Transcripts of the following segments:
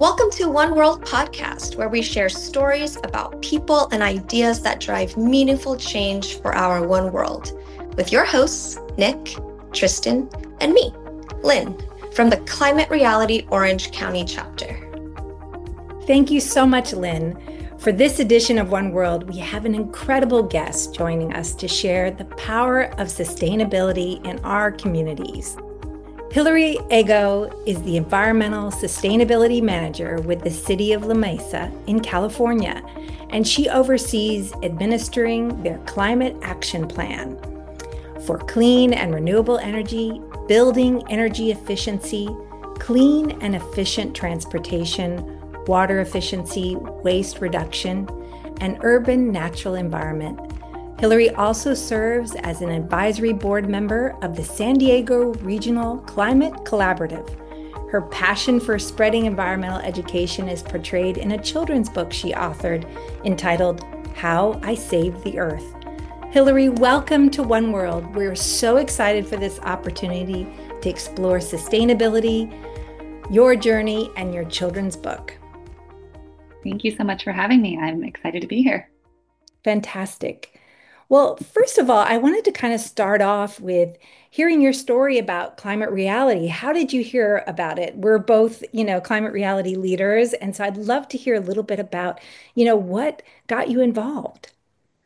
Welcome to One World Podcast, where we share stories about people and ideas that drive meaningful change for our one world. With your hosts, Nick, Tristan, and me, Lynn, from the Climate Reality Orange County chapter. Thank you so much, Lynn. For this edition of One World, we have an incredible guest joining us to share the power of sustainability in our communities. Hilary Ego is the Environmental Sustainability Manager with the City of La Mesa in California, and she oversees administering their Climate Action Plan for clean and renewable energy, building energy efficiency, clean and efficient transportation, water efficiency, waste reduction, and urban natural environment. Hilary also serves as an advisory board member of the San Diego Regional Climate Collaborative. Her passion for spreading environmental education is portrayed in a children's book she authored entitled How I Saved the Earth. Hilary, welcome to One World. We're so excited for this opportunity to explore sustainability, your journey, and your children's book. Thank you so much for having me. I'm excited to be here. Fantastic. Well, first of all, I wanted to kind of start off with hearing your story about climate reality. How did you hear about it? We're both, climate reality leaders. And so I'd love to hear a little bit about, what got you involved.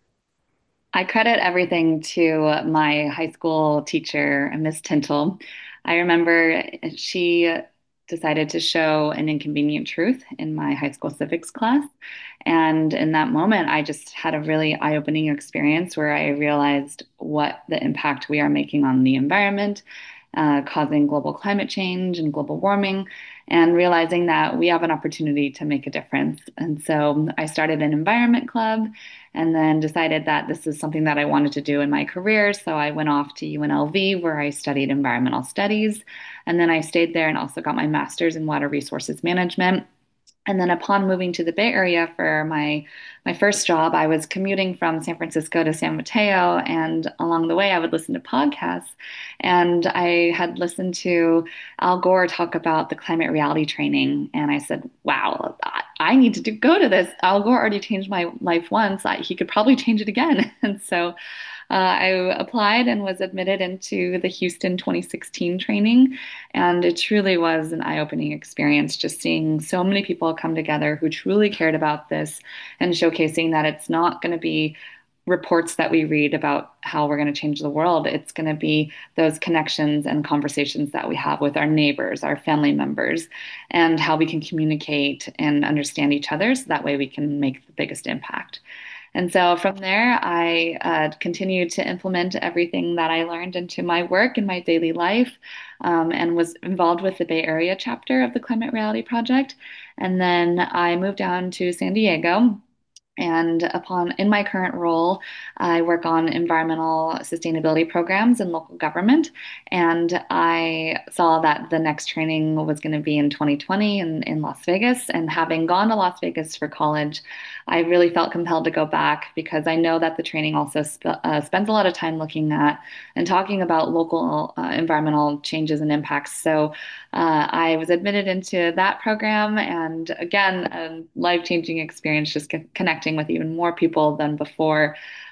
I credit everything to my high school teacher, Miss Tintle. I remember she decided to show an inconvenient truth in my high school civics class. And in that moment, I just had a really eye-opening experience where I realized what the impact we are making on the environment, causing global climate change and global warming, and realizing that we have an opportunity to make a difference. And so I started an environment club and then decided that this is something that I wanted to do in my career. So I went off to UNLV where I studied environmental studies. And then I stayed there and also got my master's in water resources management. And then upon moving to the Bay Area for my first job, I was commuting from San Francisco to San Mateo. And along the way, I would listen to podcasts. And I had listened to Al Gore talk about the climate reality training. And I said, wow, I need to go to this. Al Gore already changed my life once. He could probably change it again. And so I applied and was admitted into the Houston 2016 training. And it truly was an eye-opening experience just seeing so many people come together who truly cared about this and showcasing that it's not going to be reports that we read about how we're going to change the world. It's going to be those connections and conversations that we have with our neighbors, our family members, and how we can communicate and understand each other so that way we can make the biggest impact. And so from there, I continued to implement everything that I learned into my work and my daily life, and was involved with the Bay Area chapter of the Climate Reality Project. And then I moved down to San Diego. And in my current role, I work on environmental sustainability programs in local government. And I saw that the next training was going to be in 2020 in Las Vegas. And having gone to Las Vegas for college, I really felt compelled to go back because I know that the training also spends a lot of time looking at and talking about local environmental changes and impacts. So I was admitted into that program, and again, a life-changing experience, just connecting with even more people than before,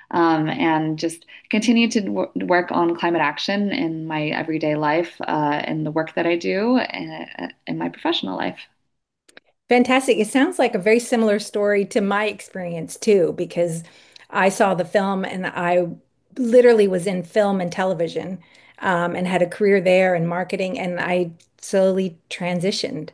and just continue to work on climate action in my everyday life, in the work that I do, in my professional life. Fantastic. It sounds like a very similar story to my experience too, because I saw the film and I literally was in film and television, and had a career there in marketing. And I slowly transitioned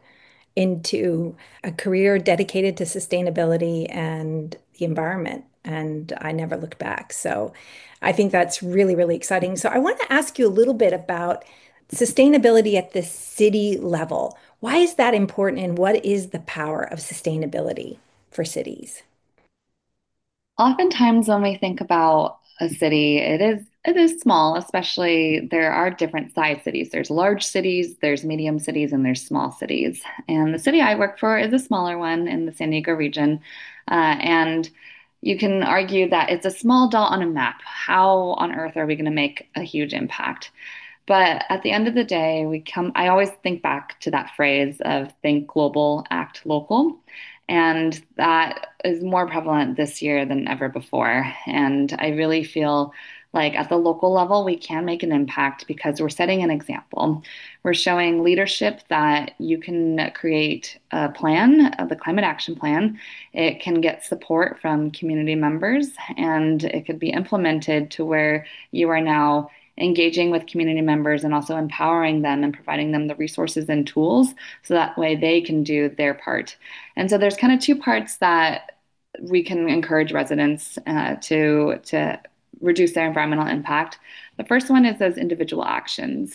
into a career dedicated to sustainability and the environment. And I never looked back. So I think that's really, really exciting. So I want to ask you a little bit about sustainability at the city level. Why is that important, and what is the power of sustainability for cities? Oftentimes, when we think about a city, it is small, especially there are different size cities. There's large cities, there's medium cities, and there's small cities. And the city I work for is a smaller one in the San Diego region. And you can argue that it's a small dot on a map. How on earth are we going to make a huge impact? But at the end of the day, I always think back to that phrase of think global, act local. And that is more prevalent this year than ever before. And I really feel like at the local level, we can make an impact because we're setting an example. We're showing leadership that you can create a plan, the climate action plan. It can get support from community members and it could be implemented to where you are now engaging with community members and also empowering them and providing them the resources and tools so that way they can do their part. And so there's kind of two parts that we can encourage residents to reduce their environmental impact. The first one is those individual actions.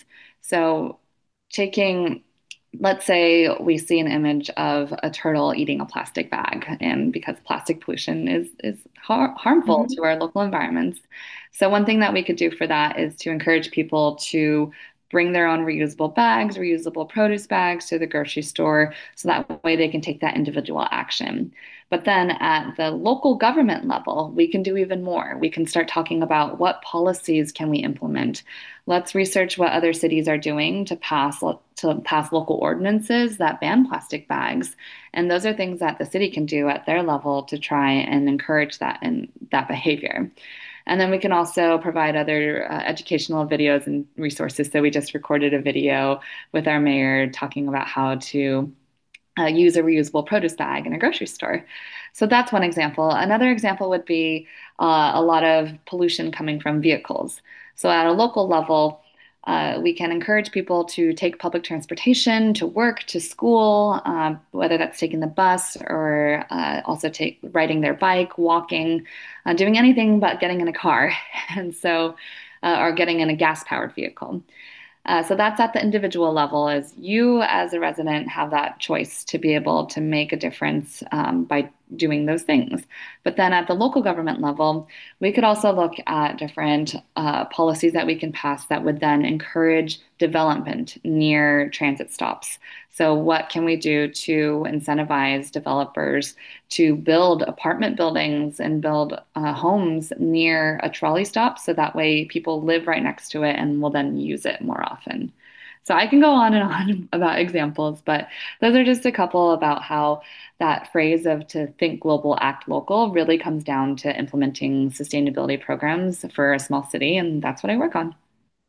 So taking let's say we see an image of a turtle eating a plastic bag, and because plastic pollution is harmful to Mhm. our local environments. So one thing that we could do for that is to encourage people to bring their own reusable bags, reusable produce bags to the grocery store, so that way they can take that individual action. But then at the local government level, we can do even more. We can start talking about what policies can we implement. Let's research what other cities are doing to pass local ordinances that ban plastic bags. And those are things that the city can do at their level to try and encourage that and that behavior. And then we can also provide other educational videos and resources. So we just recorded a video with our mayor talking about how to use a reusable produce bag in a grocery store. So that's one example. Another example would be a lot of pollution coming from vehicles. So at a local level, we can encourage people to take public transportation to work, to school, whether that's taking the bus or also riding their bike, walking, doing anything but getting in a car, and so or getting in a gas-powered vehicle. So that's at the individual level, as you as a resident have that choice to be able to make a difference by doing those things. But then at the local government level, we could also look at different policies that we can pass that would then encourage development near transit stops. So what can we do to incentivize developers to build apartment buildings and build homes near a trolley stop so that way people live right next to it and will then use it more often. So I can go on and on about examples, but those are just a couple about how that phrase of to think global, act local really comes down to implementing sustainability programs for a small city, and that's what I work on.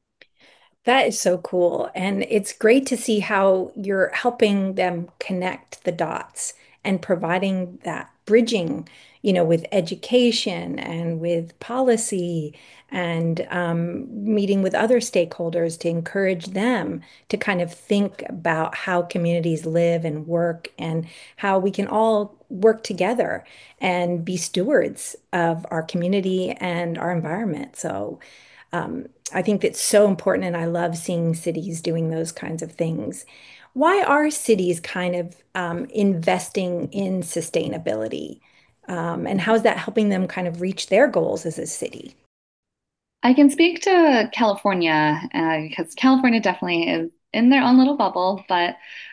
That is so cool. And it's great to see how you're helping them connect the dots and providing that bridging, with education and with policy and meeting with other stakeholders to encourage them to kind of think about how communities live and work and how we can all work together and be stewards of our community and our environment. So, I think that's so important, and I love seeing cities doing those kinds of things. Why are cities kind of investing in sustainability? And how is that helping them kind of reach their goals as a city? I can speak to California because California definitely is in their own little bubble. But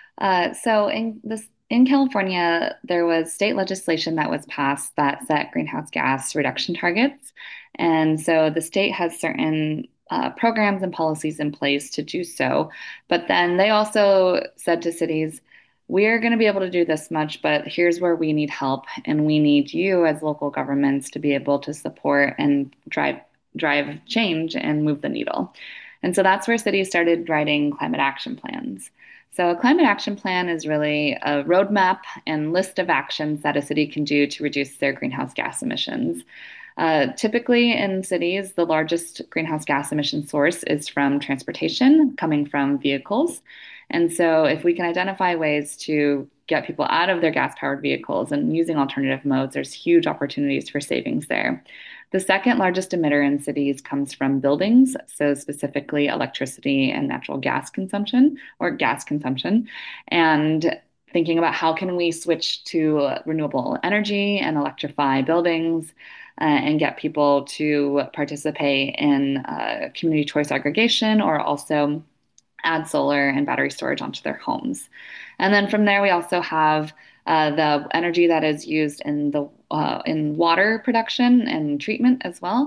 so in California, there was state legislation that was passed that set greenhouse gas reduction targets, and so the state has certain programs and policies in place to do so. But then they also said to cities, we're going to be able to do this much, but here's where we need help, and we need you as local governments to be able to support and drive change and move the needle. And so that's where cities started writing climate action plans. So a climate action plan is really a roadmap and list of actions that a city can do to reduce their greenhouse gas emissions. Typically in cities, the largest greenhouse gas emission source is from transportation, coming from vehicles. And so if we can identify ways to get people out of their gas-powered vehicles and using alternative modes, there's huge opportunities for savings there. The second largest emitter in cities comes from buildings, so specifically electricity and natural gas consumption or gas consumption. And thinking about how can we switch to renewable energy and electrify buildings and get people to participate in community choice aggregation or also add solar and battery storage onto their homes. And then from there, we also have the energy that is used in water production and treatment as well.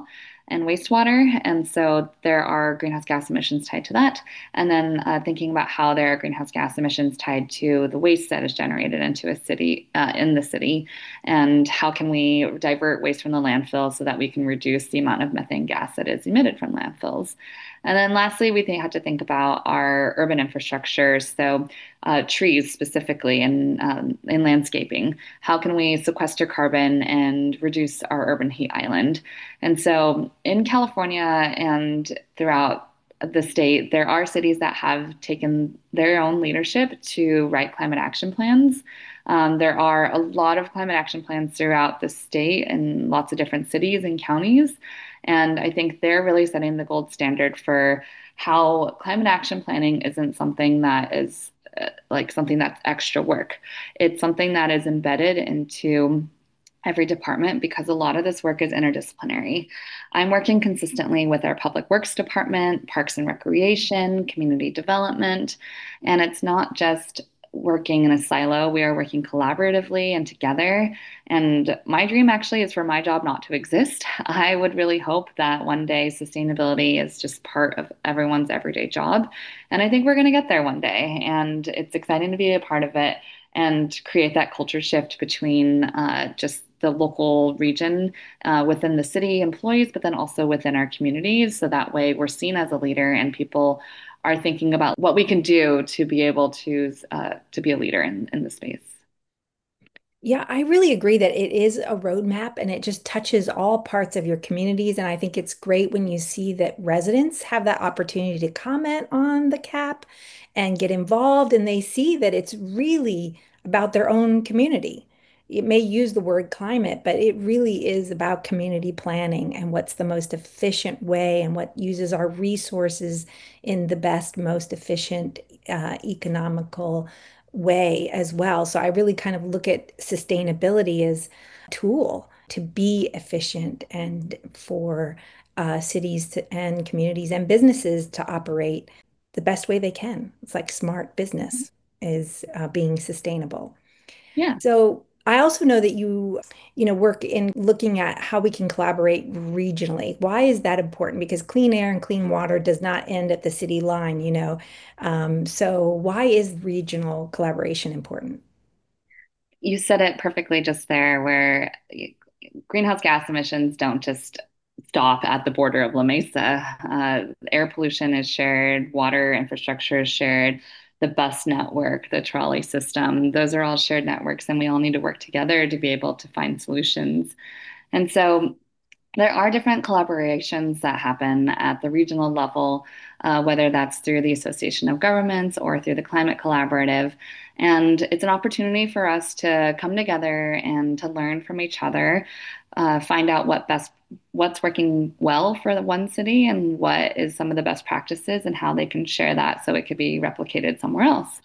and wastewater. And so there are greenhouse gas emissions tied to that. And then thinking about how there are greenhouse gas emissions tied to the waste that is generated into a city, in the city, and how can we divert waste from the landfill so that we can reduce the amount of methane gas that is emitted from landfills. And then lastly, have to think about our urban infrastructure. So trees specifically in landscaping. How can we sequester carbon and reduce our urban heat island? And so in California and throughout the state, there are cities that have taken their own leadership to write climate action plans. There are a lot of climate action plans throughout the state and lots of different cities and counties. And I think they're really setting the gold standard for how climate action planning isn't something that is like something that's extra work. It's something that is embedded into every department because a lot of this work is interdisciplinary. I'm working consistently with our public works department, parks and recreation, community development, and it's not just working in a silo. We are working collaboratively and together. And my dream actually is for my job not to exist. I would really hope that one day sustainability is just part of everyone's everyday job. And I think we're going to get there one day. And it's exciting to be a part of it and create that culture shift between just the local region within the city employees, but then also within our communities. So that way we're seen as a leader and people are thinking about what we can do to be able to be a leader in the space. Yeah, I really agree that it is a roadmap and it just touches all parts of your communities. And I think it's great when you see that residents have that opportunity to comment on the CAP and get involved, and they see that it's really about their own community. It may use the word climate, but it really is about community planning and what's the most efficient way and what uses our resources in the best, most efficient, economical way as well. So I really kind of look at sustainability as a tool to be efficient and for cities and communities and businesses to operate the best way they can. It's like smart business is being sustainable. Yeah. So I also know that you work in looking at how we can collaborate regionally. Why is that important? Because clean air and clean water does not end at the city line. So why is regional collaboration important? You said it perfectly just there, where greenhouse gas emissions don't just stop at the border of La Mesa. Air pollution is shared, water infrastructure is shared, the bus network, the trolley system, those are all shared networks, and we all need to work together to be able to find solutions. And so there are different collaborations that happen at the regional level, whether that's through the Association of Governments or through the Climate Collaborative. And it's an opportunity for us to come together and to learn from each other, find out what's working well for the one city and what is some of the best practices and how they can share that so it could be replicated somewhere else.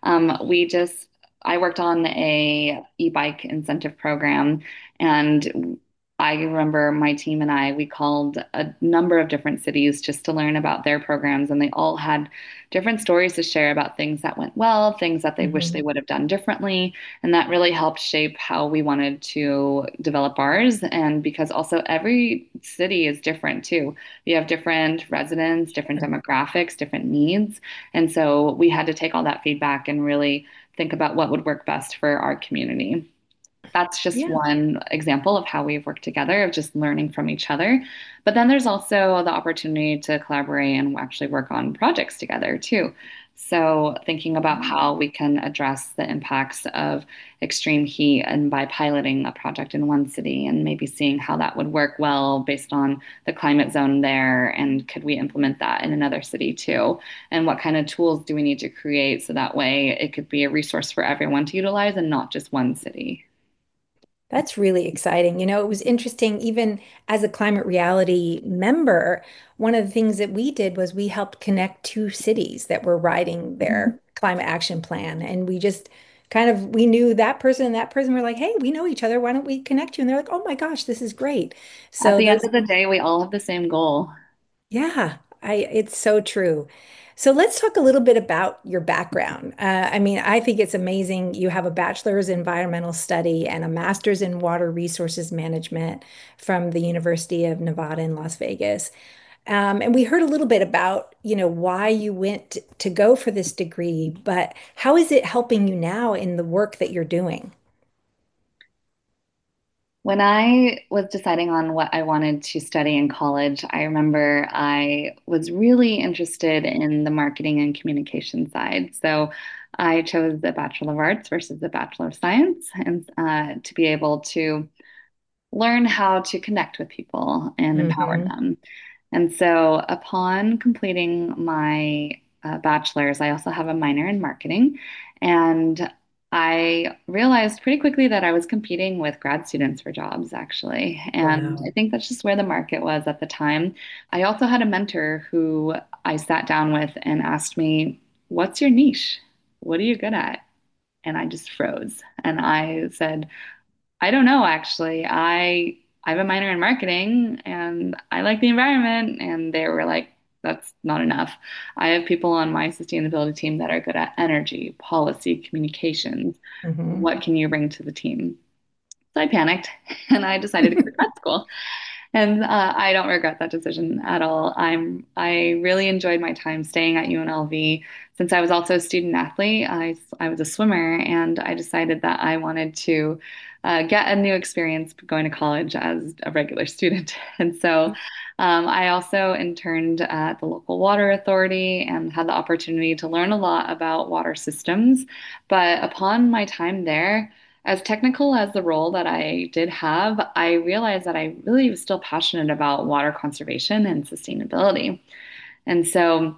I worked on a e-bike incentive program, and I remember my team and we called a number of different cities just to learn about their programs, and they all had different stories to share about things that went well, things that they wish they Mhm. would have done differently. And that really helped shape how we wanted to develop ours. And because also every city is different too. You have different residents, different demographics, different needs. And so we had to take all that feedback and really think about what would work best for our community. That's just Yeah. one example of how we've worked together, of just learning from each other. But then there's also the opportunity to collaborate and actually work on projects together too. So thinking about how we can address the impacts of extreme heat and by piloting a project in one city and maybe seeing how that would work well based on the climate zone there, and could we implement that in another city too? And what kind of tools do we need to create so that way it could be a resource for everyone to utilize and not just one city? That's really exciting. It was interesting, even as a Climate Reality member, one of the things that we did was we helped connect two cities that were writing their climate action plan. And we just we knew that person and that person were like, hey, we know each other. Why don't we connect you? And they're like, oh my gosh, this is great. At So the end those, of the day, we all have the same goal. yeah, it's so true. So let's talk a little bit about your background. I mean, I think it's amazing. You have a bachelor's in environmental study and a master's in water resources management from the University of Nevada in Las Vegas. And we heard a little bit about, why you went to go for this degree, but how is it helping you now in the work that you're doing? When I was deciding on what I wanted to study in college, I remember I was really interested in the marketing and communication side. So I chose the Bachelor of Arts versus the Bachelor of Science, and to be able to learn how to connect with people and empower Hmm. them. And so, upon completing my bachelor's, I also have a minor in marketing. And I realized pretty quickly that I was competing with grad students for jobs, actually. And I Wow. think that's just where the market was at the time. I also had a mentor who I sat down with and asked me, "What's your niche? What are you good at?" And I just froze. And I said, I don't know, actually. I have a minor in marketing and I like the environment. And they were like, that's not enough. I have people on my sustainability team that are good at energy, policy, communications. Hmm. What can you bring to the team? So I panicked and I decided to go to grad school. And I don't regret that decision at all. I really enjoyed my time staying at UNLV. Since I was also a student athlete, I was a swimmer, and I decided that I wanted to get a new experience going to college as a regular student. And so I also interned at the local water authority and had the opportunity to learn a lot about water systems. But upon my time there, as technical as the role that I did have, I realized that I really was still passionate about water conservation and sustainability. And so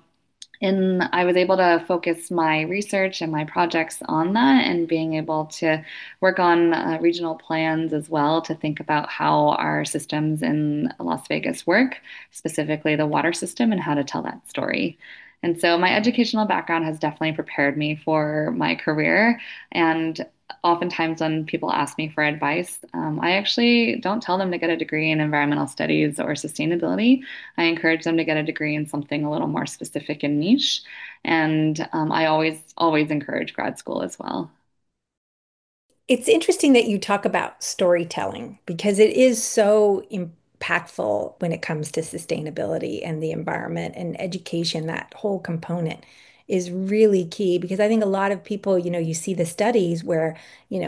I was able to focus my research and my projects on that and being able to work on regional plans as well to think about how our systems in Las Vegas work, specifically the water system, and how to tell that story. And so my educational background has definitely prepared me for my career. And oftentimes when people ask me for advice, I actually don't tell them to get a degree in environmental studies or sustainability. I encourage them to get a degree in something a little more specific and niche. And I always encourage grad school as well. It's interesting that you talk about storytelling because it is so impactful when it comes to sustainability and the environment and education. That whole component is really key because I think a lot of people, you see the studies where,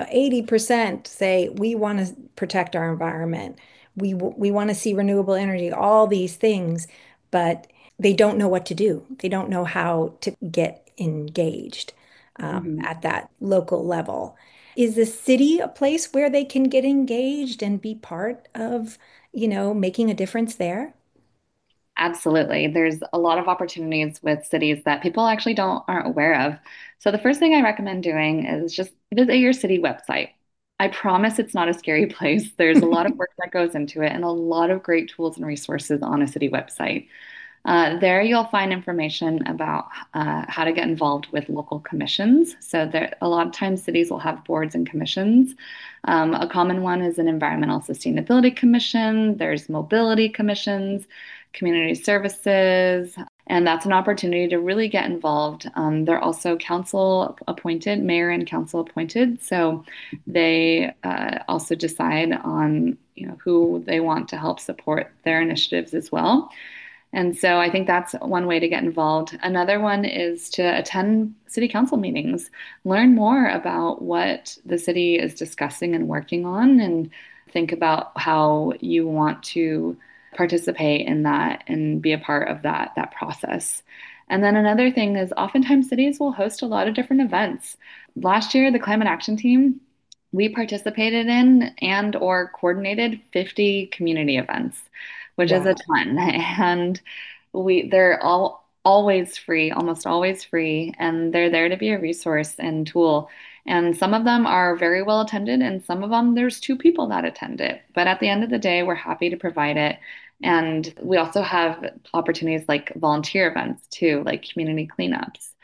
80% say we want to protect our environment. We want to see renewable energy, all these things, but they don't know what to do. They don't know how to get engaged Mhm. at that local level. Is the city a place where they can get engaged and be part of, making a difference there? Absolutely. There's a lot of opportunities with cities that people actually aren't aware of. So the first thing I recommend doing is just visit your city website. I promise it's not a scary place. There's a lot of work that goes into it and a lot of great tools and resources on a city website. There you'll find information about how to get involved with local commissions. So there, a lot of times cities will have boards and commissions. A common one is an environmental sustainability commission. There's mobility commissions, community services, and that's an opportunity to really get involved. They're also council appointed, mayor and council appointed. So they also decide on, who they want to help support their initiatives as well. And so I think that's one way to get involved. Another one is to attend city council meetings, learn more about what the city is discussing and working on, and think about how you want to participate in that and be a part of that process. And then another thing is oftentimes cities will host a lot of different events. Last year, the Climate Action Team, we participated in and or coordinated 50 community events, which is a Wow. ton. And they're all always free, almost always free, and they're there to be a resource and tool. And some of them are very well attended, and some of them there's two people that attend it. But at the end of the day, we're happy to provide it. And we also have opportunities like volunteer events too, like community cleanups.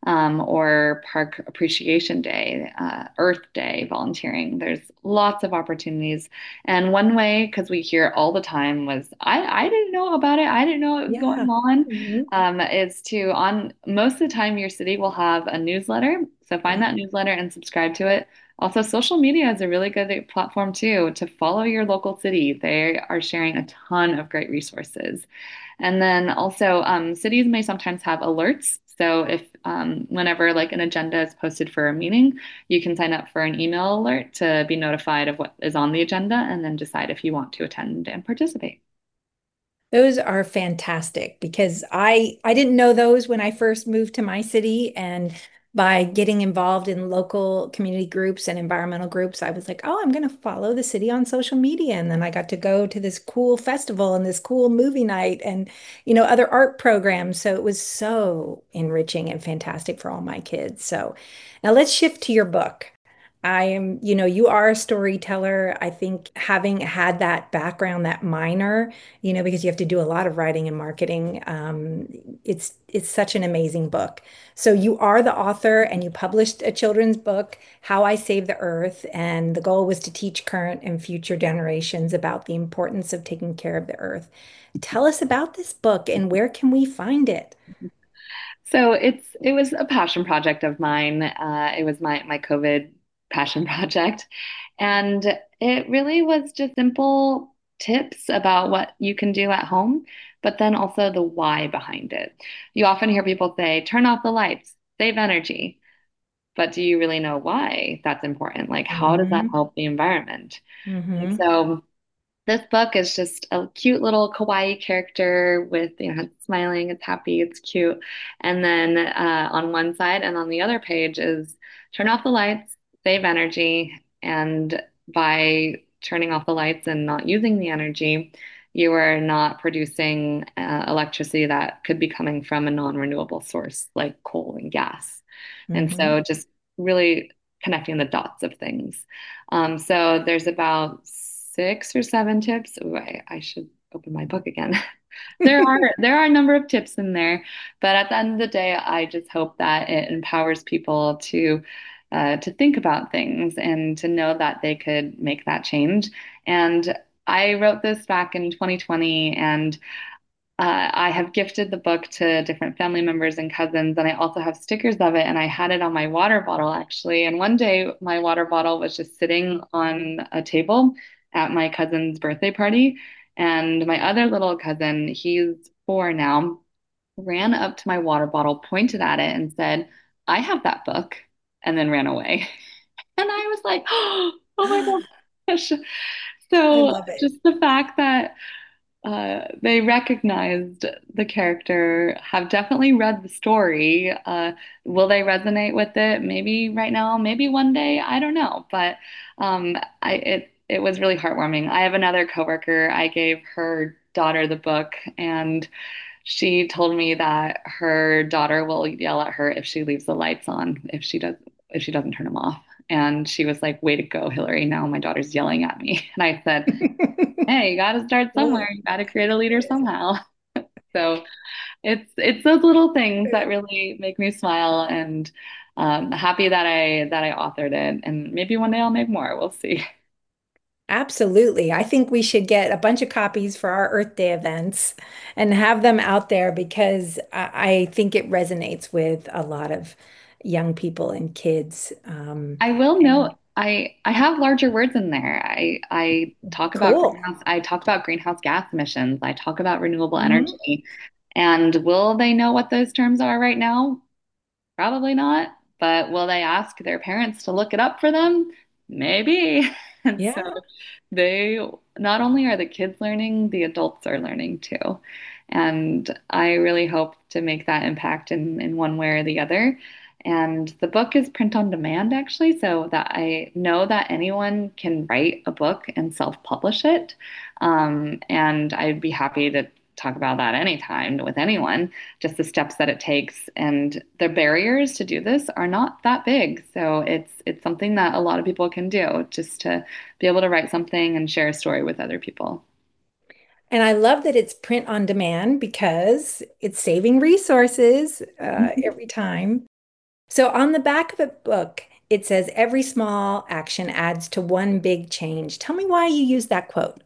or Park Appreciation Day, Earth Day, volunteering. There's lots of opportunities. And one way, because we hear it all the time, was I didn't know about it. I didn't know it was going Yeah. on. Mhm. Is to on most of the time your city will have a newsletter. So find Yeah. that newsletter and subscribe to it. Also, social media is a really good platform too to follow your local city. They are sharing a ton of great resources. And then also, cities may sometimes have alerts. So if whenever like an agenda is posted for a meeting, you can sign up for an email alert to be notified of what is on the agenda and then decide if you want to attend and participate. Those are fantastic because I didn't know those when I first moved to my city, and by getting involved in local community groups and environmental groups, I was like, oh, I'm going to follow the city on social media, and then I got to go to this cool festival and this cool movie night and other art programs. So it was so enriching and fantastic for all my kids. So now let's shift to your book. I am, you are a storyteller. I think having had that background, that minor, because you have to do a lot of writing and marketing. It's such an amazing book. So you are the author and you published a children's book, How I Saved the Earth, and the goal was to teach current and future generations about the importance of taking care of the earth. Tell us about this book and where can we find it? So it was a passion project of mine. It was my COVID passion project, and it really was just simple tips about what you can do at home, but then also the why behind it. You often hear people say, "Turn off the lights, save energy," but do you really know why that's important? Like, how does that Hmm. help the environment? And Hmm. so this book is just a cute little kawaii character with, it's smiling, it's happy, it's cute. And then on one side and on the other page is turn off the lights, save energy. And by turning off the lights and not using the energy, you are not producing electricity that could be coming from a non-renewable source like coal and gas. And Hmm. so just really connecting the dots of things. So there's about 6 or 7 tips. Ooh, I should open my book again. There are a number of tips in there, but at the end of the day, I just hope that it empowers people to think about things and to know that they could make that change. And I wrote this back in 2020, and I have gifted the book to different family members and cousins, and I also have stickers of it. And I had it on my water bottle actually. And one day, my water bottle was just sitting on a table at my cousin's birthday party. And my other little cousin, he's 4 now, ran up to my water bottle, pointed at it, and said, "I have that book," and then ran away. And I was like, "Oh my gosh." I So love it. just the fact that they recognized the character, have definitely read the story. Will they resonate with it? Maybe right now, maybe one day. I don't know. But it was really heartwarming. I have another coworker. I gave her daughter the book, and she told me that her daughter will yell at her if she leaves the lights on, if she doesn't turn them off. And she was like, "Way to go, Hillary. Now my daughter's yelling at me." And I said, "Hey, you got to start somewhere. You got to create a leader somehow." So it's those little things that really make me smile, and happy that I authored it. And maybe one day I'll make more. We'll see. Absolutely. I think we should get a bunch of copies for our Earth Day events and have them out there because I think it resonates with a lot of young people and kids. I will And note I have larger words in there. cool. I talk about greenhouse gas emissions. I talk about renewable Mhm. energy. And will they know what those terms are right now? Probably not. But will they ask their parents to look it up for them? Maybe. And so Yeah. they not only are the kids learning, the adults are learning too. And I really hope to make that impact in one way or the other. And the book is print on demand, actually, so that I know that anyone can write a book and self-publish it. And I'd be happy to talk about that anytime with anyone, just the steps that it takes. And the barriers to do this are not that big. So it's something that a lot of people can do just to be able to write something and share a story with other people. And I love that it's print on demand because it's saving resources every time. So on the back of a book, it says every small action adds to one big change. Tell me why you use that quote.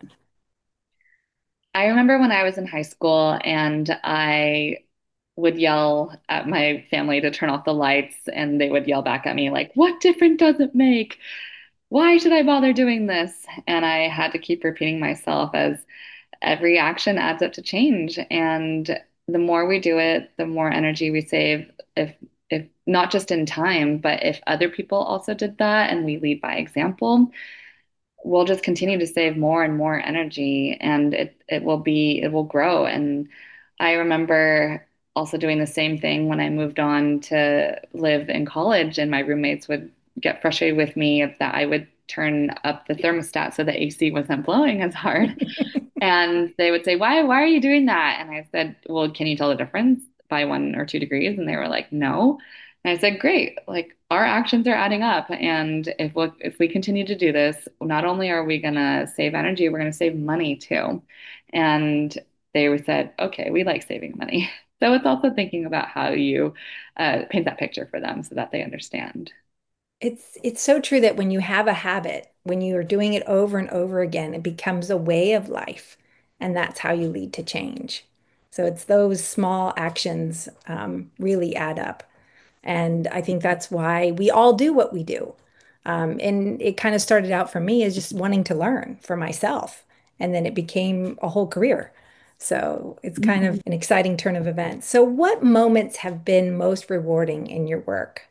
I remember when I was in high school and I would yell at my family to turn off the lights, and they would yell back at me, like, what difference does it make? Why should I bother doing this? And I had to keep repeating myself as every action adds up to change. And the more we do it, the more energy we save. If not just in time, but if other people also did that and we lead by example, we'll just continue to save more and more energy, and it will grow. And I remember also doing the same thing when I moved on to live in college, and my roommates would get frustrated with me that I would turn up the thermostat so the AC wasn't blowing as hard. And they would say, why are you doing that? And I said, well, can you tell the difference by 1 or 2 degrees? And they were like, no. And I said, great, like our actions are adding up. And if we continue to do this, not only are we gonna save energy, we're gonna save money too. And they said, okay, we like saving money. So it's also thinking about how you paint that picture for them so that they understand. It's so true that when you have a habit, when you are doing it over and over again, it becomes a way of life, and that's how you lead to change. So it's those small actions really add up, and I think that's why we all do what we do. And it kind of started out for me as just wanting to learn for myself, and then it became a whole career. So it's kind of an exciting turn of events. So what moments have been most rewarding in your work?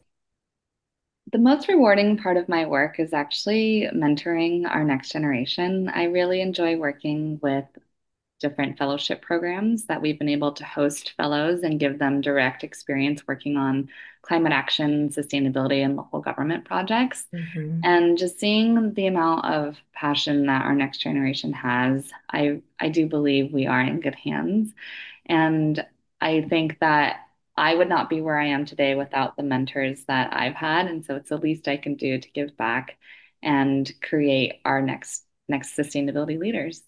The most rewarding part of my work is actually mentoring our next generation. I really enjoy working with different fellowship programs that we've been able to host fellows and give them direct experience working on climate action, sustainability, and local government projects. Mhm. And just seeing the amount of passion that our next generation has, I do believe we are in good hands. And I think that I would not be where I am today without the mentors that I've had. And so it's the least I can do to give back and create our next sustainability leaders.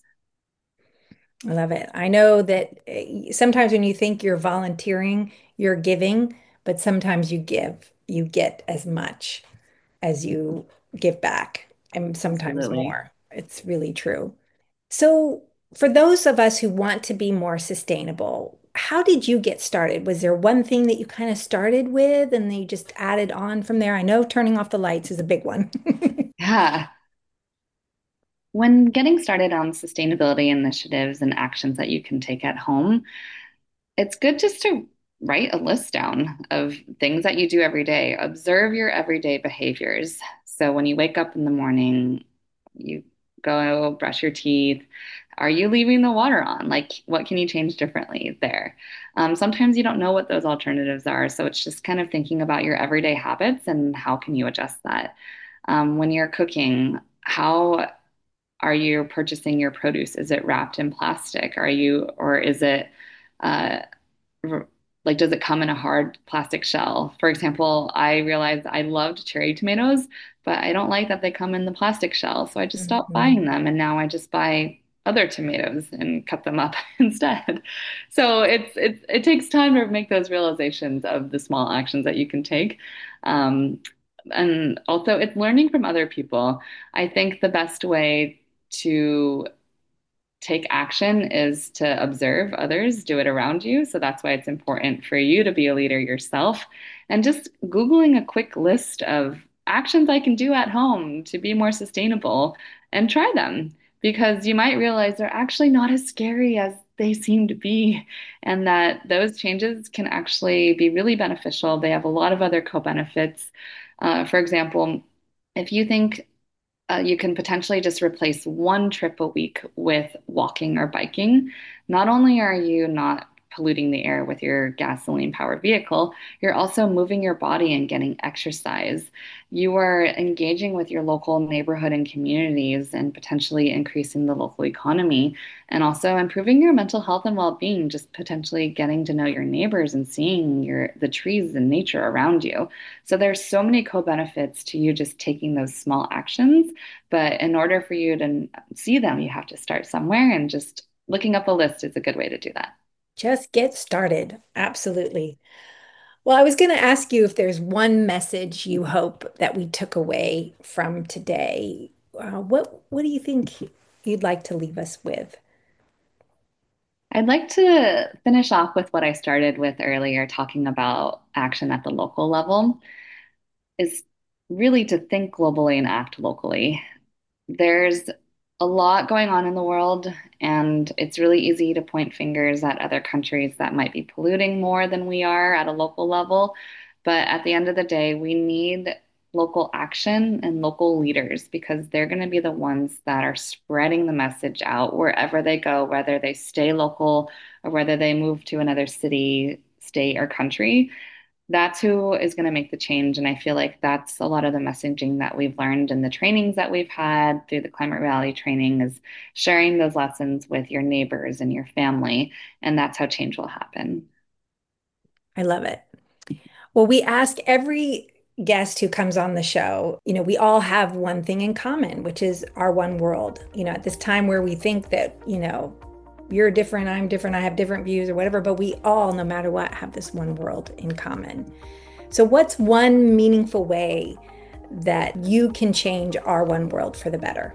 I love it. I know that sometimes when you think you're volunteering, you're giving, but sometimes you get as much as you give back, and sometimes Absolutely. more. It's really true. So, for those of us who want to be more sustainable, how did you get started? Was there one thing that you kind of started with and then you just added on from there? I know turning off the lights is a big one. Yeah. When getting started on sustainability initiatives and actions that you can take at home, it's good just to write a list down of things that you do every day. Observe your everyday behaviors. So when you wake up in the morning, you go brush your teeth. Are you leaving the water on? Like, what can you change differently there? Sometimes you don't know what those alternatives are. So it's just kind of thinking about your everyday habits and how can you adjust that. When you're cooking, how are you purchasing your produce? Is it wrapped in plastic? Or is it, uh, like, does it come in a hard plastic shell? For example, I realized I loved cherry tomatoes, but I don't like that they come in the plastic shell. So I just stopped Mhm. buying them. And now I just buy other tomatoes and cut them up instead. So it takes time to make those realizations of the small actions that you can take. Um, and also it's learning from other people. I think the best way to take action is to observe others do it around you. So that's why it's important for you to be a leader yourself. And just Googling a quick list of actions I can do at home to be more sustainable and try them because you might realize they're actually not as scary as they seem to be, and that those changes can actually be really beneficial. They have a lot of other co-benefits. For example, if you think you can potentially just replace one trip a week with walking or biking. Not only are you not polluting the air with your gasoline powered vehicle, you're also moving your body and getting exercise. You are engaging with your local neighborhood and communities and potentially increasing the local economy and also improving your mental health and well-being, just potentially getting to know your neighbors and seeing the trees and nature around you. So there's so many co-benefits to you just taking those small actions. But in order for you to see them, you have to start somewhere, and just looking up a list is a good way to do that. Just get started. Absolutely. Well, I was going to ask you if there's one message you hope that we took away from today. What do you think you'd like to leave us with? I'd like to finish off with what I started with earlier, talking about action at the local level, is really to think globally and act locally. There's a lot going on in the world, and it's really easy to point fingers at other countries that might be polluting more than we are at a local level. But at the end of the day, we need local action and local leaders because they're going to be the ones that are spreading the message out wherever they go, whether they stay local or whether they move to another city, state, or country. That's who is going to make the change. And I feel like that's a lot of the messaging that we've learned in the trainings that we've had through the climate reality training is sharing those lessons with your neighbors and your family. And that's how change will happen. I love it. Well, we ask every guest who comes on the show, we all have one thing in common, which is our one world. At this time where we think that, you're different, I'm different, I have different views or whatever, but we all, no matter what, have this one world in common. So what's one meaningful way that you can change our one world for the better?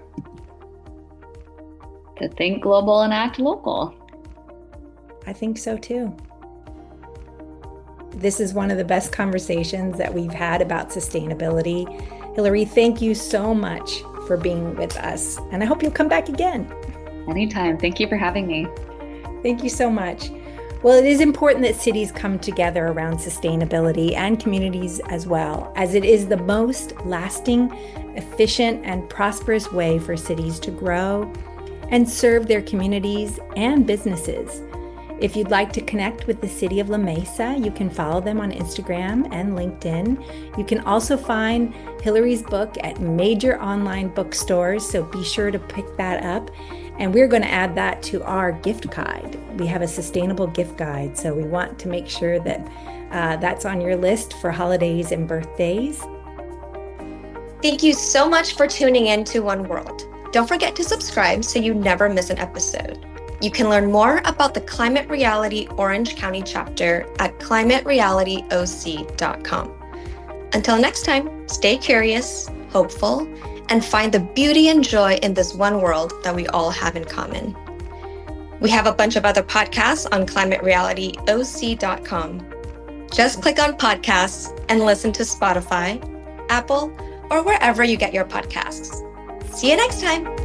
To think global and act local. I think so too. This is one of the best conversations that we've had about sustainability. Hillary, thank you so much for being with us, and I hope you'll come back again. Anytime. Thank you for having me. Thank you so much. Well, it is important that cities come together around sustainability and communities as well, as it is the most lasting, efficient, and prosperous way for cities to grow and serve their communities and businesses. If you'd like to connect with the City of La Mesa, you can follow them on Instagram and LinkedIn. You can also find Hillary's book at major online bookstores, so be sure to pick that up. And we're going to add that to our gift guide. We have a sustainable gift guide, so we want to make sure that that's on your list for holidays and birthdays. Thank you so much for tuning in to One World. Don't forget to subscribe so you never miss an episode. You can learn more about the Climate Reality Orange County chapter at climaterealityoc.com. Until next time, stay curious, hopeful, and find the beauty and joy in this one world that we all have in common. We have a bunch of other podcasts on climaterealityoc.com. Just click on podcasts and listen to Spotify, Apple, or wherever you get your podcasts. See you next time.